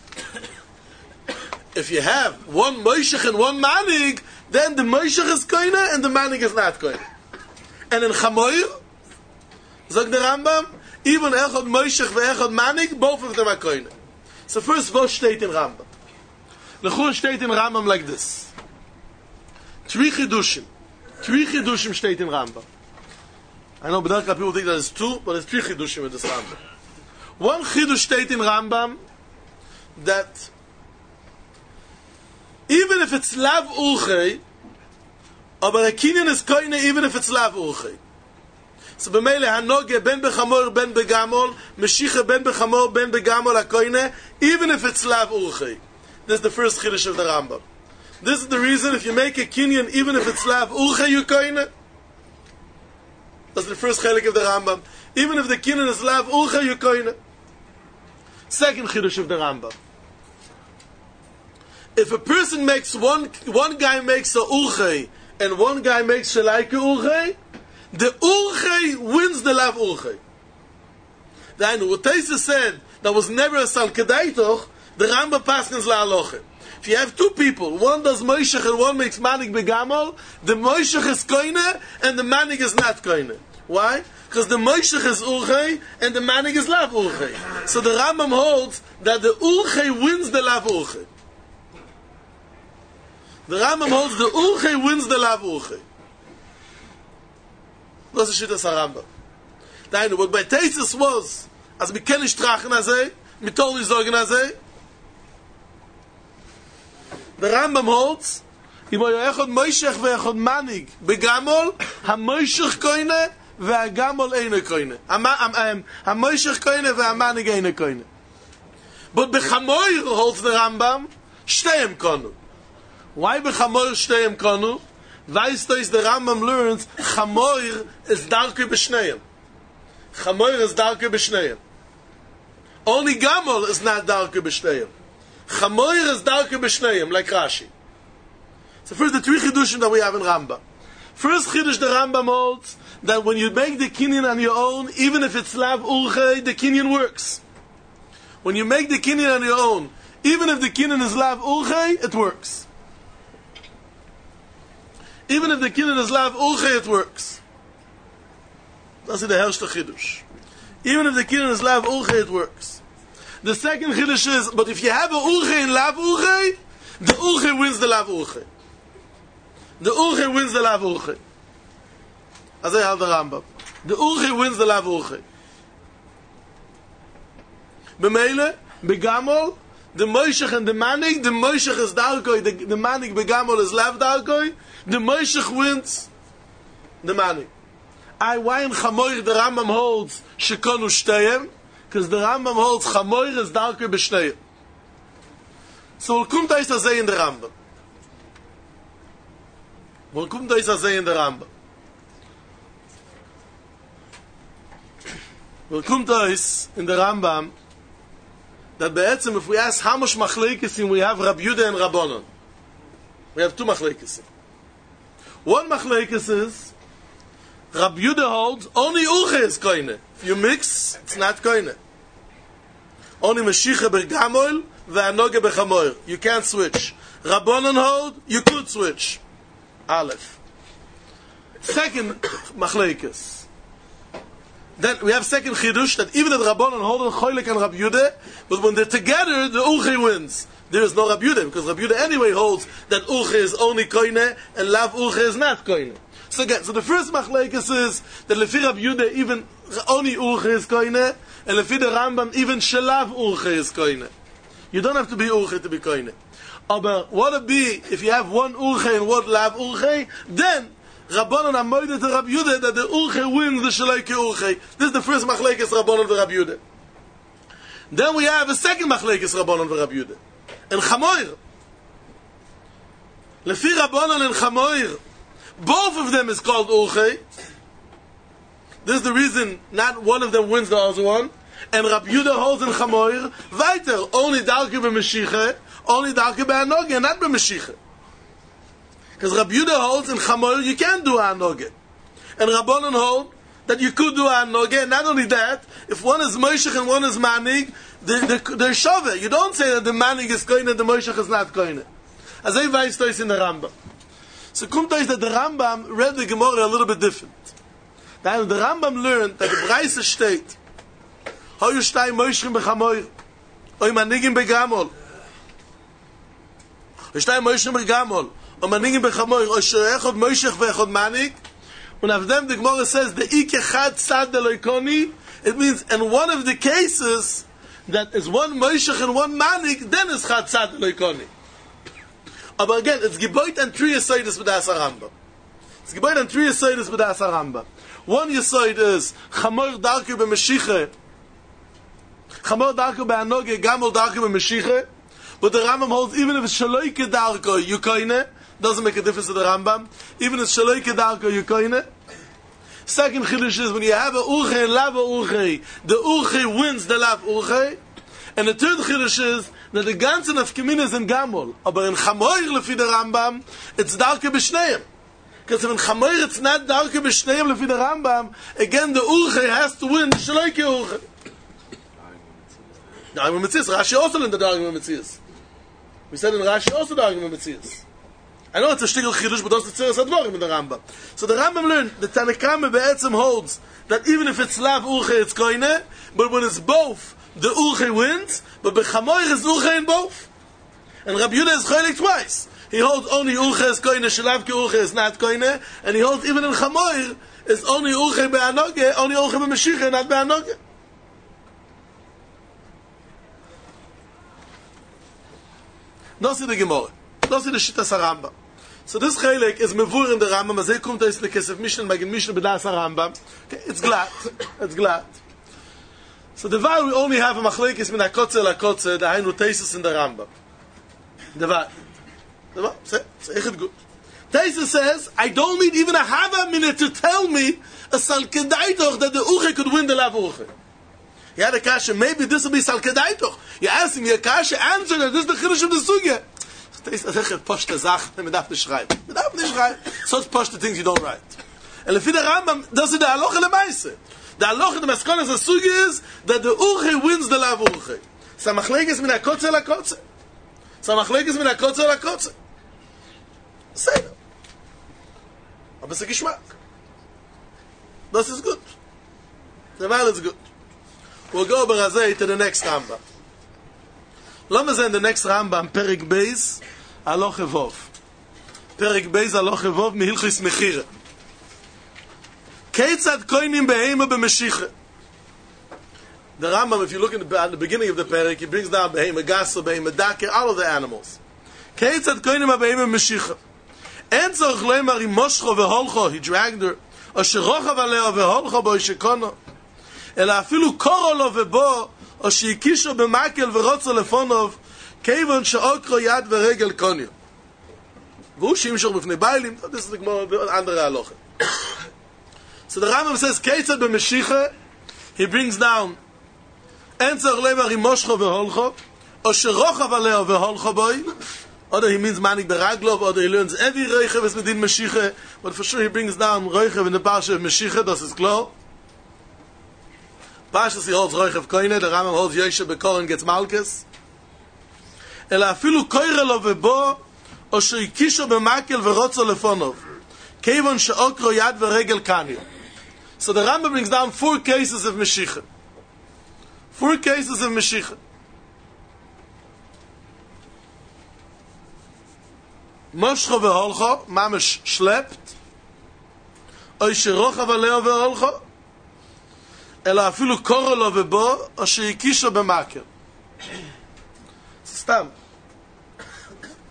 If you have one Moishech and one Manig, then the Moishech is koine and the Manig is not koine. And in Chamoir, sagt the Rambam, even Echad Moishech and Echad Manig, both of them are koine. So first, what steht in Rambam? Lechur steht in Rambam like this. Three Chidushim steht in Rambam. I know, but people think that it's two, but it's three Chidushim in this Rambam. One Chidush steht in Rambam that even if it's Lav Urchei, aber a Kinyan is koine even if it's Lav Urchei. So b'meile Hanoge ben bechamor ben begamol, Meshicha ben bechamor ben begamol a koine, even if it's Lav Urchei. This is the first Chidush of the Rambam. This is the reason if you make a kinyan, even if it's lav urche, you koine. That's the first chelik of the Rambam. Even if the kinyan is lav urche, you koine. Second chidush of the Rambam. If a person makes one guy makes a urche and one guy makes shalaike urche, the urche wins the lav urche. Then what Taisa said that was never a sal kedaitoch, the Rambam paskins la aloche. If you have two people, one does Moishech and one makes Manig Begamol, the Moishech is koine and the Manig is not koine. Why? Because the Moishech is Urchei and the Manig is Lav Urchei. So the Rambam holds that the Urchei wins the Lav Urchei. The Rambam holds the Urchei wins the Lav Urchei. Das ist Shittas HaRambam. Dainu, what by Teisus was, as we can nicht trachen azay, mit tol nicht sorgen azay, the Rambam holds, if you have Moishech and Manig begamol, ha-Moishech koine ve-ha-gamol eine koine. Ha-Moishech koine ve-ha-Manig eine koine. But bechamoir holds the Rambam, shteim konu. Why bechamoir shteim konu? Weißt du, the Rambam learns, chamoir is darke b'shneim. Chamoir is darke b'shneim. Only gamol is not darke b'shneim. Chamoir is darke b'shneim, like Rashi. So first the three chidushim that we have in Rambam. First chidush the Rambam holds that when you make the kinyan on your own, even if it's lav urchei, the kinyan works. When you make the kinyan on your own, even if the kinyan is lav urchei, it works. Even if the kinyan is lav urchei, it works. That's the hershte chidush. Even if the kinyan is lav urchei, it works. The second chidush is, but if you have a urchei in lav urchei, the urchei wins the lav urchei. The urchei wins the lav urchei. As I have the Rambam. The urchei wins the lav urchei. B'meile, begamol, the Moishech and the Manig, the Moishech is darkoi, the Manig begamol is lav darkoi, the Moishech wins the Manig. Why in Chamoir the Rambam holds shekonu shteyem? Because the Rambam holds Chamoir is darkoi b'shneyem. So we'll come to this in the Rambam. We'll come to this in the Rambam. We'll come to this in the Rambam that be'etzim, if we ask how much machleikisim we have Rab Yudah and Rabbanon. We have two machleikisim. One machleikis is Rab Yudah holds only urche is koine. If you mix, it's not koine. Only Meshicha bergamol ve'anoge bechamoir. You can't switch. Rabbanon hold, you could switch. Aleph. Second machleikis. Then we have second chidush that even the Rabbanon hold on Choylek and Rab Yudah, but when they're together, the urche wins. There is no Rab Yudah, because Rab Yudah anyway holds that urche is only koine and lav urche is not koine. So again, so the first machlekes is that lefi Rab Yudah even only urche is koine, and lefi the Rambam even shelav urche is koine. You don't have to be urche to be koine. Aber what it be if you have one urche and one lav urche, then Rabbanon amoide to Rabbi Yehuda that the urche wins the shleike urche. This is the first machlekes Rabbanon to Rabbi Yehuda. Then we have a second machlekes Rabbanon to Rabbi Yehuda. And Chamoir. Lefi Rabbanon and Chamoir. Both of them is called urche. This is the reason not one of them wins the other one. And Rabbi Yehuda holds in Chamoir, weiter, only Darke b'Mashiach, only Darke b'Anoge, not b'Mashiach. Because Rabbi Yehuda holds in Chamoir, you can't do Anoge. And Rabbanon hold that you could do Anoge, and not only that, if one is Moshech and one is Manig, they're Shove. You don't say that the Manig is Koine and the Moshech is not Koine. As I weiß this in the Rambam. So kommt euch that the Rambam read the Gemara a little bit different. Now the Rambam learned that the Braise state, Hoyu shtay moishrim bechamoir, oy manigim begamol. Shtay moishrim begamol, oy manigim bechamoir, oy echod moishech ve'echod manig. And of them the Gemara says the ik echad tzad deloikoni. It means in one of the cases that is one moishech and one manig, then is chad tzad deloikoni. But again, it's geboit and three yesodis with the Rambam. It's geboit and three yesodis with the Rambam. One yesod is chamoir darke b'mashiach. Chamor darko be'anoge, gamol darko be'mashiach. But the Rambam holds, even if it's shaloike darko, you koine, doesn't make a difference to the Rambam. Even if it's shaloike darko, you koine. Second chiddush is, when you have a urche and lav urche, the urche wins the lav urche. And the third chiddush is, that the ganze nafkamina is in gamol. Aber in chamoir, lefi the Rambam, it's darko b'shneim. Because if in chamoir it's not darko b'shneim, lefi the Rambam, again the urche has to win the shaloike urche. The argument Metzias. Rashi also learned the argument Metzias. We said in Rashi also the argument Metzias. I know it's a shtigel chidush, but also the Tzeres Advarim in the Rambam. So the Rambam learned, the Tanakama be'etzem holds, that even if it's lav urche, it's koine, but when it's both, the urche wins, but bechamoir is urche in both. And Rabbi Yehuda is choilik twice. He holds only urche is koine, shelav ke urche is not koine, and he holds even in chamoir, is only urche be'anoge, only urche be'mashiach, not be'anoge. Das ist die Gemara. Das ist die Shittas Rambam. So this Chelek is mevur in the Rambam, as he kommt to the Kesef Mishnah, Magin Mishnah B'das Rambam. Okay, it's glad. It's glad. So the var we only have a machlekes min hakotze lakotze, the hainu Teisus in the Rambam. The var. Say it good. Teisus says, I don't need even a half a minute to tell me a salkedaitoch that the uche could win the lav uche. He had a kasha, maybe this will be salkedaitoch. You ask him, your kasha answer that this is the chiddush of the sugya. So it's a posh the zach, and medaf nicht schreiben. Medaf nicht schreiben. Such posh the things you don't write. And if the Rambam does it the halacha lemaise. The halacha the maskonas the sugya is that the uche wins the lav uche. So machlekes min hakotze lakotze. So machlekes min hakotze lakotze. Say that. Aber es ist Geschmack. Das ist gut. The mal is good. We'll go Barazay to the next Rambam. Lama say in the next Rambam, Perik Beis, Aloch Evov. Perik Beis, Aloch Evov, Mihilchis Mechire. Keitzad koinim behema b'meshiche. The Rambam, if you look at the beginning of the Perik, he brings down behema gasa, behema dake, all of the animals. Keitzad koinim behema b'meshiche. En tzorch leimar im moshcho veholcho, he dragged her, o sherochav aleo veholcho bo shekono. אלא אפילו קורו לו ובו, או שהקישו במקל ורוצו לפונוב, כיוון שאוקרו יד ורגל קוניו. והוא שימשוך בפני ביילים, this is the andere halacha. So the Rambam says, כיצד במשיחה, he brings down, אין צריך למר עם מושכו והולכו, או שרוחב עליהו והולכו בוי, or he means manik beraglov, or he learns every reichev is medin meshiche, but for sure he brings down reichev in the parsha of meshiche, das ist klar. Pashas he holds Roichev Koine, the Rambam holds Yoshe Bekor and gets Malkus. Ela afilu koire lo vebo, o sheikisho b'makel v'rotzo lefonov. Kevon she'okro yad v'regel kanyo. So the Rambam brings down 4 cases of Meshicha. 4 cases of Meshicha. Moshcho v'holcho, mamish shlept. O sherochav aleo v'holcho. אלא אפילו קורו לו ובו, או שהקישו במקל. סתם.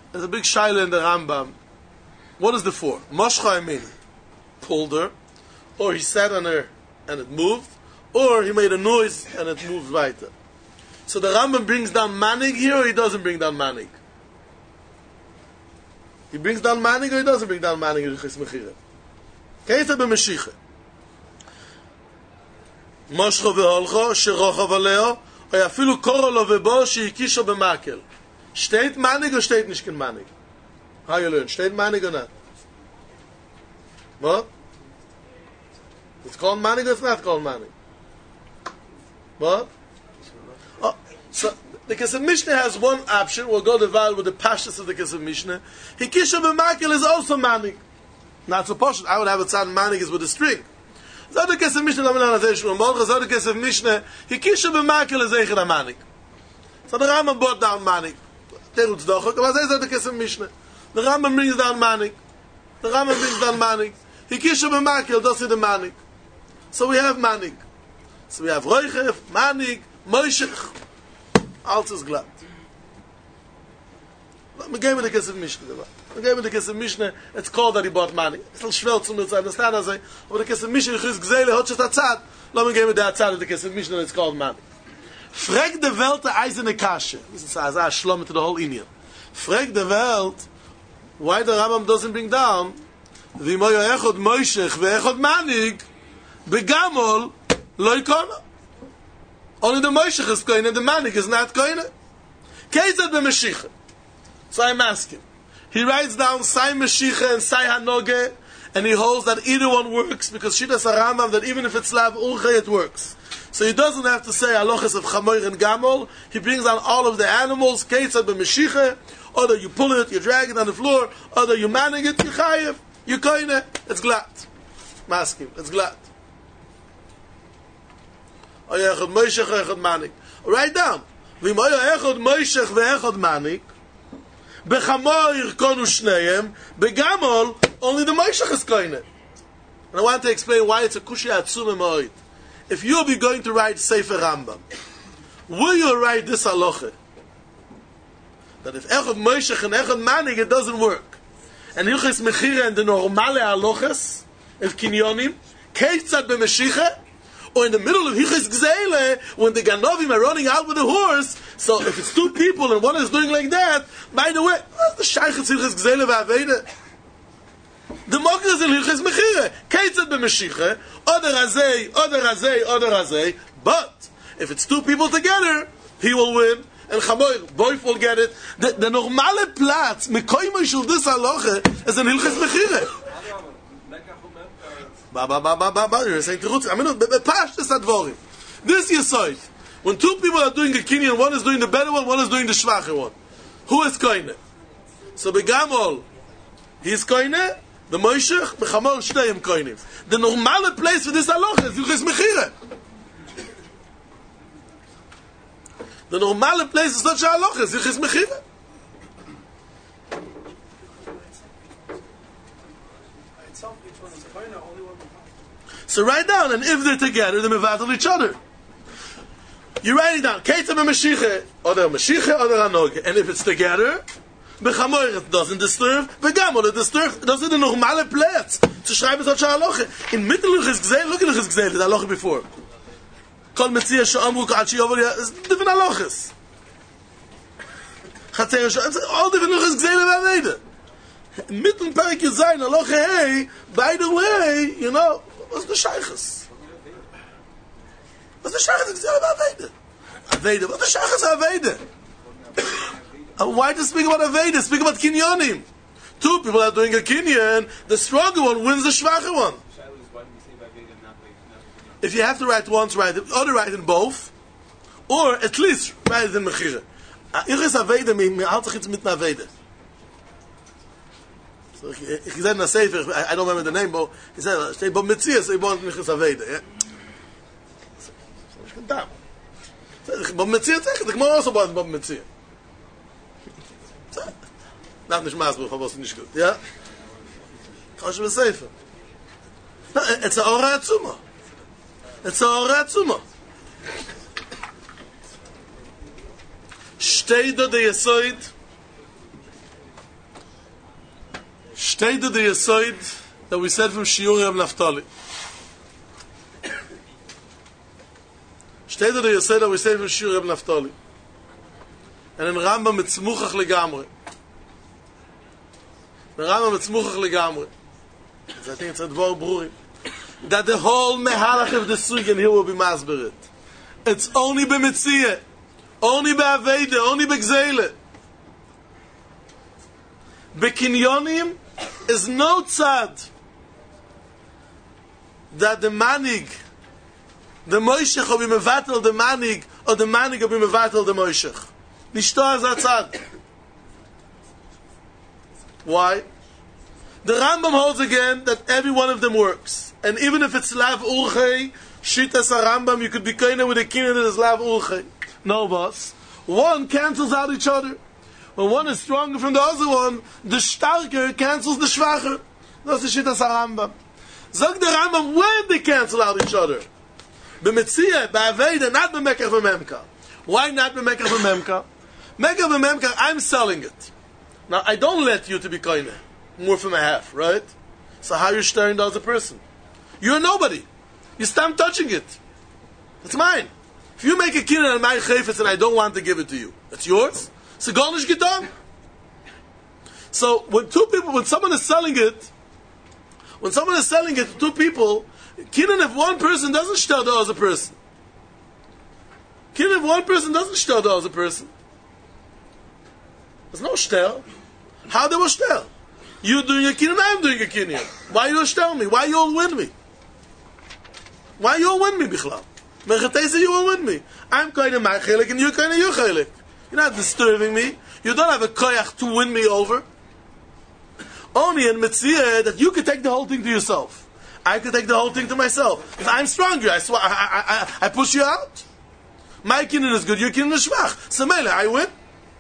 There's a big shaila in the Rambam. What is the for? Moshcha, I mean, pulled her, or he sat on her and it moved, or he made a noise and it moved weiter. So the Rambam brings down manig here, or he doesn't bring down manig? He brings down manig, or he doesn't bring down manig in Hilchos Mechira? Keita b'Meshicha. Moshcha v'holcha, sherocha v'leo, or afilu koro lo v'bo, sheikisho b'makel. Steht manig, or steht nicht kein manig? How you learn? Steht manig or not? What? It's called manig or it's not called manig? What? Oh, so the Kesef Mishnah has one option. We'll go to Val with the pashtus of the Kesef Mishnah. Hikisha b'makel is also manig. Not so posh. I would have it sound manig is with a string. So the Kesef Mishnah lamin anazei shmol. So the Kesef Mishnah hikisha b'makel is eichad manig. So the Rambam brought down manig. Terutz dochok. But that's the Kesef Mishnah. The Rambam brings down manig. The Rambam brings down manig. Hikisha b'makel does the manig. So we have manig. So we have roichef, manig, moishech. Alles is glatt. We gave me the Kesef Mishnah. We gave me the Kesef Mishnah. It's called that he bought manig. It's a little schwer to understand. I say, but the Kesef Mishnah is gzele, hot just a tzad. Let me give me that tzad of the Kesef Mishnah. It's called manig. Frag the Welt the eisene kashe. This is a shlom to the whole Indian. Frag the Welt why the Rambam doesn't bring down v'imoyo echod moishech ve'echod manig begamol lo yikona. Only the moishech is koine, the manig is not koine. Keizad b'meshicha. So I'm asking. He writes down Sai Meshicha and Sai Hanoge, and he holds that either one works because Shitas Rambam that even if it's Lav Ulche it works. So he doesn't have to say halachas of Chamoir and Gamol. He brings down all of the animals. Ketzad b'Meshicha. Either you pull it, you drag it on the floor. Either you manning it, you chayev, you koine. It's glatt. Maskim. It's glatt. Oyechad Moishech, Oyechad Manik. Write down. V'imoyo echad Moishech ve'echad Manik. B'chamoir konu shneim. B'gamol, only the Moishech is koine. And I want to explain why it's a kushya atzumah ma'od. If you'll be going to write Sefer Rambam, will you write this halacha? That if Echad Moishech and Echad Manig, it doesn't work. And Hilchos Mechira and the normale halachas of Kinyonim, Keitzad b'Meshicha, or in the middle of Hilchos Gzeile, when the Ganovim are running out with a horse, so if it's two people and one is doing like that, by the way, the Shaychet Hilchos Gzeile v'Aveda. The Mokkah is in Hilchos Mechira. Keitzad b'Meshicha, Oder Razei, but if it's two people together, he will win, and Chamoir, both will get it. The normale Platz, Mekoyma shel this halacha, is in Hilchos Mechira. You're saying Terutz. I mean, the Pashtus Advorim. This Yesod, when two people are doing a kinyan, one is doing the better one is doing the schwacher one. Who is koine? So Begamol, he's koine. The Moishech, Bechamor, Shteim koinim. The normale place for this halacha is Hilchos Mechira. The normale place is such a halacha is Hilchos Mechira. So write down, and if they're together, they mevatel each other. You write it down. Keita b'Meshicha, or the Meshicha, or the Hanoge. And if it's together, Bechamoir it doesn't disturb, Begamol it disturbs. Das ist the normale Platz zu schreiben such a halacha. In Mittelluchis Gzeil, look at Luchis Gzeil, the halacha before. Kol Metzia she'amru k'ad she'yover, it's different halachas. Chatzer she'amru, all different Luchis Gzeil v'Aveda. Mitten Perek Yuzayin, halacha hey, by the way, you know, what's the shaychus? What's the shaychus Gzeil v'Aveda? Aveda, what's the shaychus Aveda? Why to speak about Aveda? Speak about Kinyonim. Two people are doing a Kinyan, the stronger one wins the schwacher one. If you have to write once, write it, or write in both, or at least write it in Mechira. Hilchos Aveda, me halt sich jetzt mit einer Aveda. So, ich said in a Sefer, I don't remember the name, but he said, stay Bob Metzias, so he bought Hilchos Aveda, yeah? So, ich kann da. Bob Metzias, the Gemara also bought Bob Metzias. Not nicht Masbuch, aber es ist nicht gut, ja? Kannst du mir Sefer? It's a Ora Atzuma. It's a Ora Atzuma. Steht da der Yesod, Steht der Yesoid that we said from Shiur Reb Naftali. Steht der Yesoid that we said from Shiur Reb Naftali. And in Rambam mit Tzmuchach legamre. The Rambam mit Tzmuchach legamre. I think it's a Dvar Brurim. That the whole mehalach of the Sugan here will be masberit. It's only b'mitziyah, only b'aveda, only b'gzeile. B'kinyonim is no tzad that the manig, the moishech will be mevatel the manig, or the manig will be mevatel the moishech. Nishto az tzad. Why? The Rambam holds again that every one of them works. And even if it's lav ulchei, shitas Rambam, you could be koine with a kinyan that is lav ulchei. No, boss. One cancels out each other. When one is stronger from the other one, the starker cancels the schwacher. That's the shitas Rambam. Zog the Rambam when they cancel out each other. B'metziyah, b'aveda, not b'mekach b'memka. Why not b'mekach b'memka? Mekach b'memka, I'm selling it. Now, I don't let you to be koine. More from a half, right? So how you're staring the other person? You're nobody. You stop touching it. It's mine. If you make a kinyan on my chayfetz and I don't want to give it to you, it's yours. So go and get done. So when someone is selling it to two people, kinyan if one person doesn't shtel the other person. Kinyan if one person doesn't shtel the other person. There's no shtel. How they will shtel? You doing a kinyan, I'm doing a kinyan. Why you shtel me? Why you all win me? Why you all win me, Bichlal? Mechatesa, you all win me. I'm kind of my chelik and you're kind of your chelik. You're not disturbing me. You don't have a koyach to win me over. Only in Mitzvah that you could take the whole thing to yourself. I could take the whole thing to myself. If I'm stronger, I push you out. My kinyan is good, your kinyan is schwach. So mele, I win.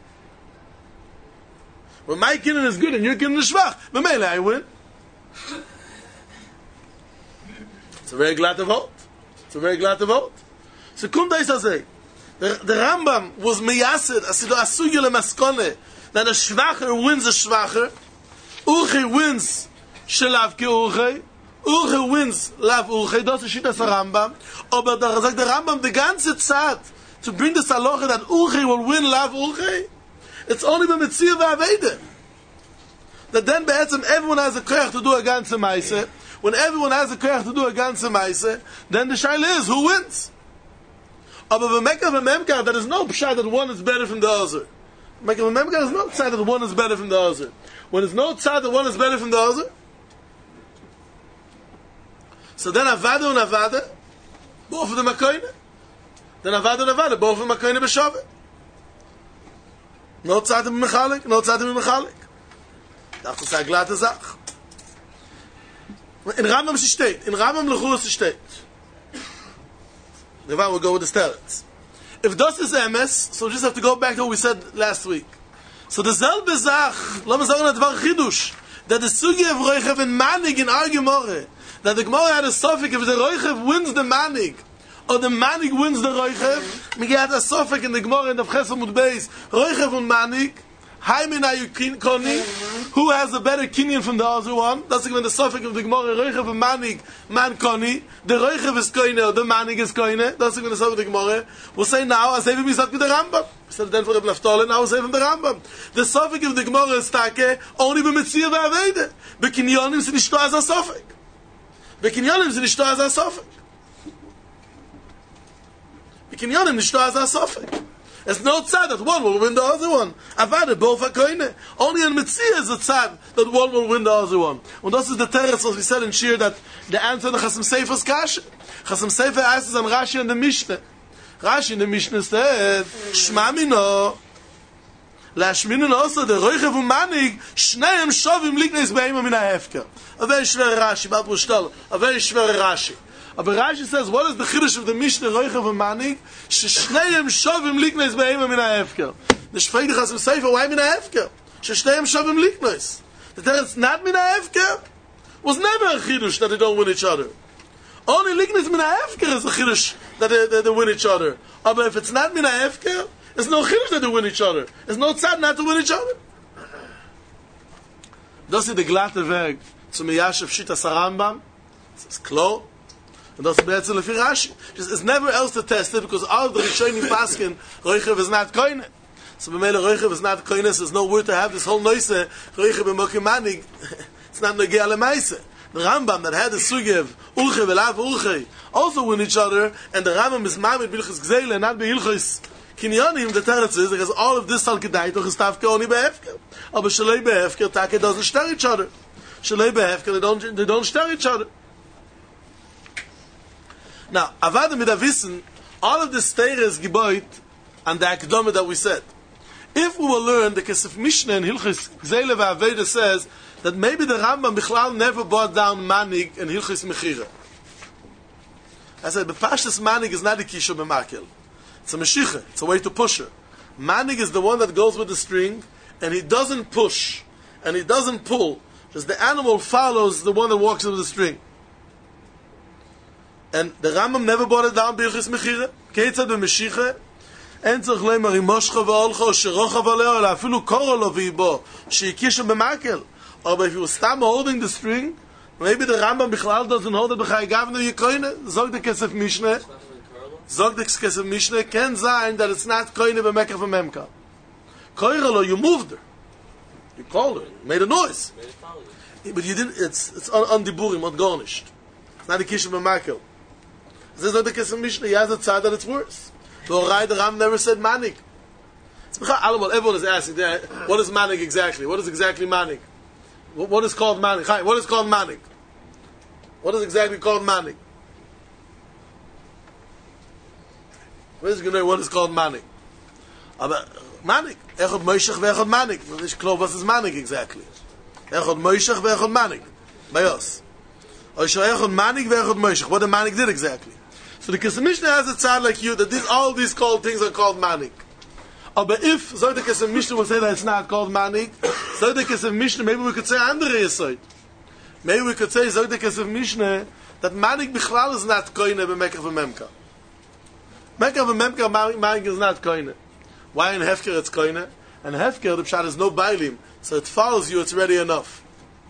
When my kinyan is good and your kinyan is schwach, mele, I win. It's a very glad to vote. So Kundai say, the Rambam was meyased, asido asugi le maskone, that a schwacher wins a schwacher, Urche wins shelav ke Urche wins lav Urche, das ist das Rambam, aber da sagt der Rambam the ganze Zeit, to bring this halacha that Urche will win lav Urche, it's only by Mitzvah v'aveda. That then be'etzem everyone has a koyach to do a ganze maise. When everyone has a koyach to do a ganze maise, then the shaila is who wins. Aber b'mekach b'memkach, there is no pshat that one is better from the other. B'mekach b'memkach, there is no tzad that one is better from the other. When there's no tzad that one is better from the other, so then avada and avada, both of them are koine. Then avada and avada, both of them are koine b'shavet. No tzad b'mechalik, no tzad b'mechalik. Das ist eine glatte Sache. In Rambam steht, in Rambam Lechus steht. Now we'll go with the sterets. If das is MS, so we just have to go back to what we said last week. So the selbe Sach, lass uns sagen, das war Chidush, that the Sugi of Roichev and Manig in our Gemara, that the Gemara had a suffix, if the Roichev wins the Manig, or the Manig wins the Roichev, we had a suffix in the Gemara in the Chesed Mud Beis, Roichev and Manig, who has a better kinyan from the other one? That's when the suffix of the Gemara, Roichev and Manig, man koni, the Roichev is koine, or the Manig is koine. That's when the suffix of the Gemara. We'll say now, I say him, he's not with the Rambam. We said then for Reb Naftali, now we'll say him the Rambam. The suffix of the Gemara is take, only b'metzia v'aveda. B'kinyonim se nishto as a suffix. B'kinyonim se nishto as a suffix. B'kinyonim nishto as a suffix. There's no tzad that one will win the other one. Avada, both are koine. Only in Mitzvah is a tzad that one will win the other one. And this is the teretz, as we said in Shir, that the answer to Chasam Seifer's kasha. Chasam Seifer asks on Rashi and the Mishnah. Rashi in the Mishnah said, Shma mino, Lashminin also, the Roichev and Manig, Shneim Shovim Liknes Be'ima Min HaHefker. A very schwer Rashi, Bad Bushtal, a very schwer Rashi. Aber Rashi says, what is the chiddush of the Mishnah Roichev and Manig? Shneim Shovim Liknes Be'ima Min HaHefker. The Shfeidich Chasam Seifer, why Min HaHefker? Shneim Shovim Liknes. The teretz not Min HaHefker was never a chiddush that they don't win each other. Only Liknes Min HaHefker is a chiddush that they win each other. But if it's not Min HaHefker, there's no chiddush that they win each other. There's no tzad not to win each other. Das ist der glatte Weg zum Yashav Shitas Rambam. It's klar. And that's better for Rashi. It's never else to test it because all the Rishonim Paskin, Roichev is not koine. So B'meila Roichev is not koine, so there's no word to have this whole noise, Roichev b'mokim manig. It's not Nogei Alemaise. The Rambam that had the Sugev, Ulche v'lav Ulche, also win each other, and the Rambam is Mamid Bilchus Gzeile, not Be'ilchus Kinyonim, the Teretz is, because all of this Al Kedai, doch is Tavke Oni Be'efker. Aber Shalei Be'efker, Take doesn't stir each other. Shalei Be'efker, they don't stir each other. Now, Avada mit Wissen, all of the Steires Geboit and the Akdome that we said. If we will learn the Kesef Mishnah in Hilchis Gzeile v'Aveda says that maybe the Rambam Bichlal never brought down Manig in Hilchis Mechira. I said, B'Pashtas Manig is not a Kisha B'Makel. It's a Meshicha. It's a way to push her. Manig is the one that goes with the string, and he doesn't push, and he doesn't pull. Just the animal follows the one that walks with the string. And the Rambam never brought it down B'Hilchis Mechira. Keitzad b'Meshicha. En tzarich leimar im moshcha v'olcha sherocha v'aleo ela afilu korolo v'ibo sheikisha b'makel. Aber if you stop holding the string, maybe the Rambam Bichlal doesn't hold it b'chai gavne yikoine. Zog the Kesef Mishneh. Zog the Kesef Mishneh. Can sein that it's not koine b'mekach v'memka. Korolo, you moved her. You called her. You made a noise. But you didn't. It's on diburim, on garnished. It's not a kisha b'makel. This is not the Kesef Mishneh. He has a tzad that it's worse. The Orai, the Ram never said manik. Everyone is asking, what is manik exactly? What is exactly manik? What is called manik? What is called manik? What is exactly called manik? What is called manik? Manik. Echad moishach ve'echad manik. It's clear what is manik exactly. Echad moishach ve'echad manik. By us. Echad manik ve'echad moishach. What the manik did exactly. So the Kesef Mishneh has a tzad like you that all these called things are called manik. But if so the Kesef Mishneh will say that it's not called manik, so the Kesef Mishneh maybe we could say andere yesod. Maybe we could say so the Kesef Mishneh that manik bichlal is not koine b'mekach v'memka. Mekach v'memka manik is not koine. Why in hefker it's koine? And hefker the pshat is no bailim, so it follows you. It's ready enough.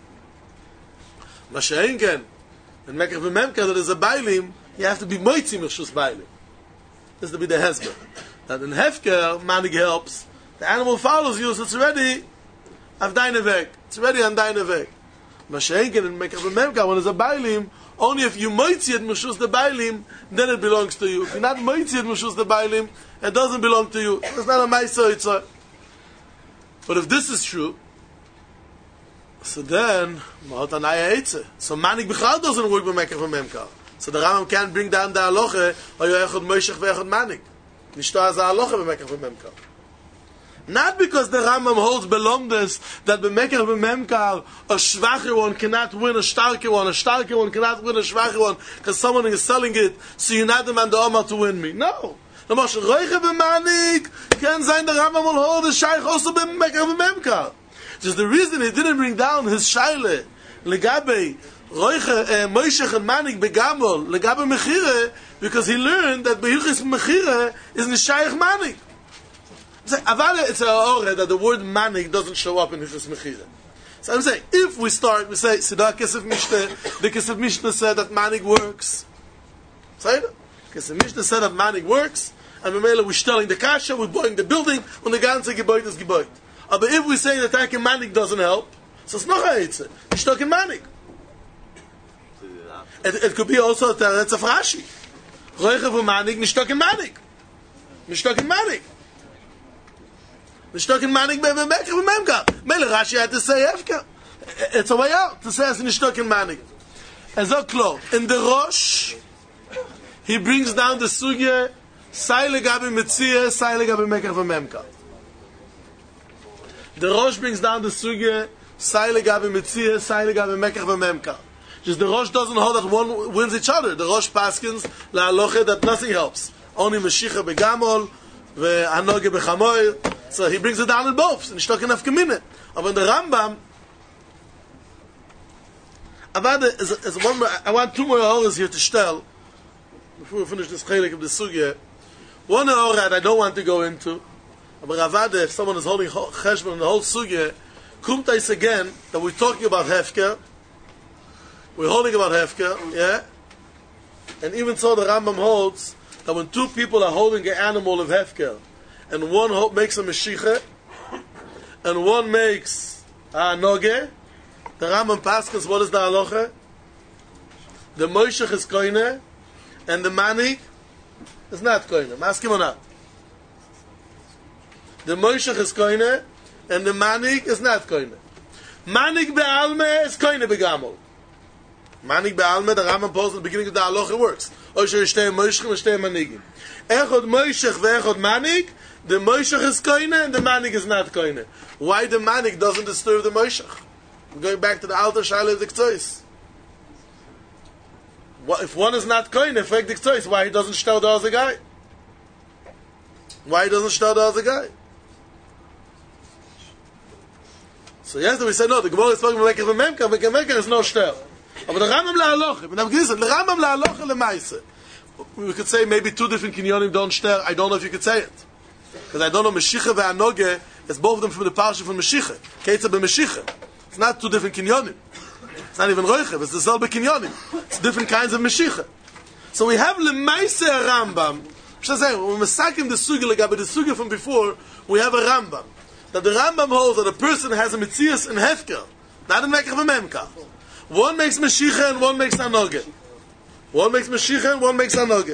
Masha'inken and mekach v'memka that is a bailim. You have to be moitzi mechshus bailim. This to be the hezbollah. That in hefker, manig helps. The animal follows you, so it's ready. Auf deine Weg. It's ready on deine Weg. Mashenken and mekach v'memka, when it's a bailim, only if you moitzi it mechshus the bailim, then it belongs to you. If you're not moitzi it mechshus the bailim, it doesn't belong to you. It's not a ma'isa, it's a... But if this is true, so then, so manig b'chal doesn't work with mekach v'memka. So the Rambam can't bring down the halacha, or you echad moishech ve'echad manik. Nishto has a halacha b'mekach v'memkar. Not because the Rambam holds belongdess that b'mekach v'memkar a shvacher one cannot win a starker one cannot win a shvacher one, because someone is selling it, so you're not the man the Omar to win me. No. The Moshe roiche b'manik can sein the Rambam will hold the shaykh also b'mekach v'memkar. Just the reason he didn't bring down his shayle, legabe, Roiche, Moishech and Manik begamol legabe mechire, because he learned that behilchis mechire is nishayich Manik. It's a ore that the word Manik doesn't show up in hilchis mechire. So I'm saying, if we start, we say Siddha Kesef Mishneh, the Kesef Mishneh said that Manik works. Say it. Kesef Mishneh said that Manik works, and we're telling the kasha, we're buying the building, and the ganze Gebäude is Gebäude. But if we say that Takim Manik doesn't help, so it's not Ha'etze. It's talking Manik. It could be also that's a Rashi. Roiche v'manik nishtok in manik. Nishtok in manik. Nishtok in manik b'mekach v'memka. Mele Rashi had to say hefka. It's a way out to say as nishtok in manik. As a klo in the Rosh, he brings down the sugya sai legabe metzia, sai legabe mekach v'memka. The Rosh brings down the sugya sai legabe metzia, sai legabe mekach v'memka. Just the Rosh doesn't hold that one wins each other. The Rosh paskins la'aloche that nothing helps. Only Meshicha begamol ve'anoge bechamoy. So he brings it down in both. And he's talking of Kamine. But in the Rambam, I want two more hours here to tell before we finish this chelik of the sugya. One hour that I don't want to go into. But Ravada, if someone is holding cheshbon on the whole sugya, Kumtais again, that we're talking about Hefker. We're holding about Hefker, yeah? And even so, the Rambam holds that when two people are holding an animal of Hefker, and one makes a Meshicha, and one makes a Noge, the Rambam Paskins, what is the halacha? The Moishech is koine, and the Manik is not koine. Maskim or not? The Moishech is koine, and the Manik is not koine. Manik be'alme is koine begamol. Manik be'alme, the Rambam posed at the beginning of the halacha works. Osher shtei Moishech and shtei Manigim. Echod Moishech ve'echod Manik, the Moishech is koine, and the Manik is not koine. Why the Manik doesn't disturb the Moishech? We're going back to the Alter Shaila of the Ktsois. If one is not koine, frag the Ktsois, why he doesn't shtel the other guy? Why he doesn't shtel the other guy? So yesterday we said, no, the Gemara is talking about Memker, but Memker is no shtel. But the Rambam la'aloche, the Rambam la'aloche le'maise. We could say maybe two different kinyonim don't shtel. I don't know if you could say it. Because I don't know, Meshicha ve'anoge, it's both of them from the parsha from Meshicha. Keitza be'Meshicha. It's not two different kinyonim. It's not even roichev. It's the selbe kinyonim. It's different kinds of meshicha. So we have lemaise a Rambam. When we're saking the sugya legabe the sugya from before, we have a Rambam. That the Rambam holds that a person has a mitzias and hefker, not in mekach v'memkach. One makes meshicha and one makes anoge. One makes meshicha and one makes anoge.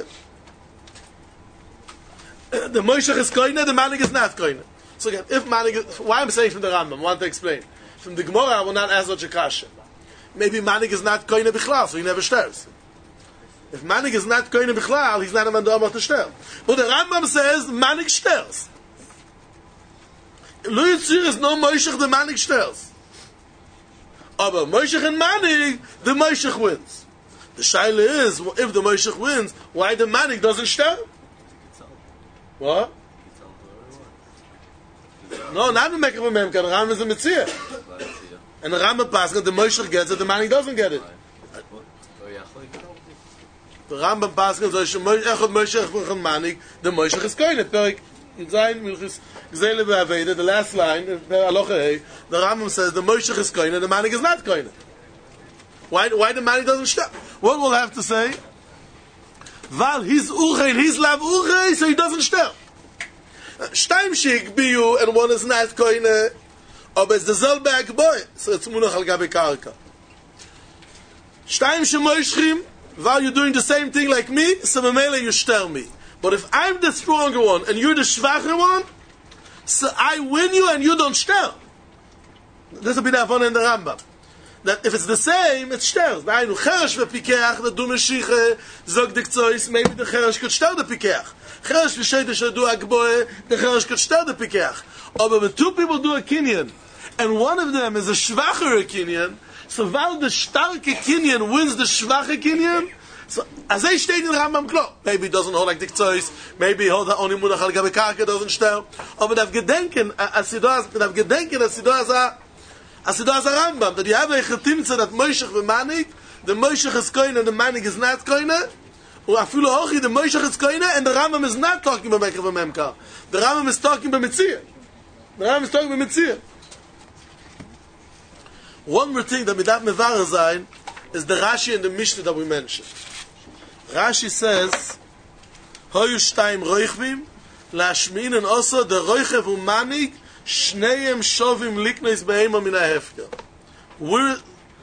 The moishach is koine, the manik is not koine. So again, if manik is, why I'm saying from the Rambam, I want to explain. From the Gemara, I will not ask such a kasha. Maybe Manik is not koine bichlal, so he never stirs. If Manik is not koine bichlal, he's not a man to stir. But the Rambam says Manik stirs. Lo Yitzir is no Moishech, the Manik stirs. Aber Moishech and Manik, the Moishech wins. The shaila is, if the Moishech wins, why the Manik doesn't stir? What? No, not the Mekach Memka, the Rambam is a Mitzvah. And the Rambam Pascha, the Moishech gets it, the Manik doesn't get it. The Rambam Pascha, Echad Moishech and Manik, the Moishech is koine. Perik Zayin Milchis Gzele Be'aveda, the last line, the Rambam says the Moishech is koine, the Manik is not koine. Why the Manik doesn't stop? What we'll have to say? Val he's Urei, he's Lav Urei, so he doesn't stop. Shtaim Shik Biyu, and one is not koine. Aber es ist derselbe Akboi. So it's Munach al-Gabi Karka. Shtaim shemoishchim, while you're doing the same thing like me, so memele you stir me. But if I'm the stronger one, and you're the schwacher one, so I win you and you don't stir. This will be the Avon in the Rambam. That if it's the same, it stirs. Nein, Cheresh v'pikeach, the du Meshiche, zog the Ktsois, maybe the Cheresh could stir the pikeach. Cheresh v'sheite shedu Akboi, the Cheresh could stir the pikeach. But when two people do a kinyan, and one of them is a schwacher kinyan, so while the starke kinyan wins the schwache kinyan, so as I state in Rambam Klo, maybe he doesn't hold like the Ktsois, maybe he holds only Munach al-Gabi Karka doesn't stir, but I've gedenken, as he does a Rambam, that you have a chetimtza that Moishech v'Manik, the Moishech is koine and the Manik is not koine, or afilu hochi, the Moishech is koine and the Rambam is not talking about Mekach v'Memkach. The Rambam is talking about Mitzvah. The Rambam is talking about Mitzvah. One more thing that Midat Mevar Zayin is the Rashi and the Mishnah that we mentioned. Rashi says, Hoyu Shtayim Roichvim, Lashmin and also the Roichev u'Manik, Shneim Shovim Likneis Be'ema Min HaHefker. Where,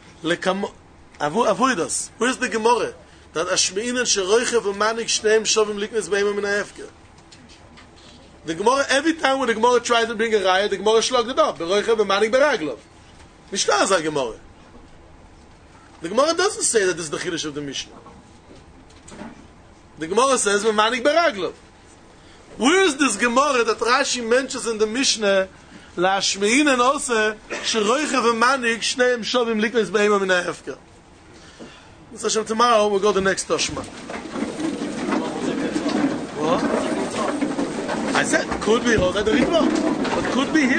Avoidas, where's the Gemara? That Ashmin and Sheroichev u'Manik, Shneim Shovim Likneis Be'ema Min HaHefker. The Gemara, every time when the Gemara tries to bring a raya, the Gemara shlogged it up. Beroichev u'Manik Beraglov. Mishnah is a Gemara. The Gemara doesn't say that this is the Chiddush of the Mishnah. The Gemara says, Manik Beraglov. Where is this Gemara that Rashi mentions in the Mishnah, Lashmein and also, Sheroichev u'Manik, Shneim Shovim Likneis Be'ema Min HaHefker. So tomorrow we'll go to the next Toshma. What? I said, could be, but could be here.